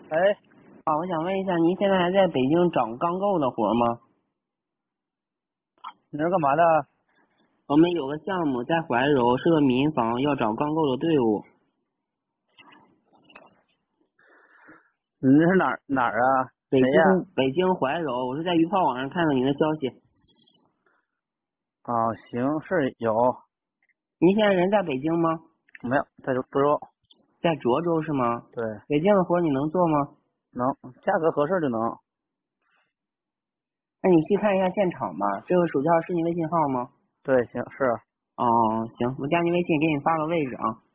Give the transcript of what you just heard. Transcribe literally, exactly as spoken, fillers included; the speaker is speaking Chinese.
哎， 啊，我想问一下，您现在还在北京找钢构的活吗？ 你是干嘛的？ 我们有个项目在怀柔，是个民房，要找钢构的队伍。 你这是哪儿哪儿啊？ 北京谁呀？ 北京怀柔，我是在鱼炮网上看到您的消息。 哦，行，是有。 您现在人在北京吗？ 没有，在涿州。 在涿州是吗？ 对， 北京的活你能做吗？ 能，价格合适就能。 那你去看一下现场吧。这个手机号是你微信号吗？ 对，行，是。 哦，行，我加您微信，给你发个位置啊。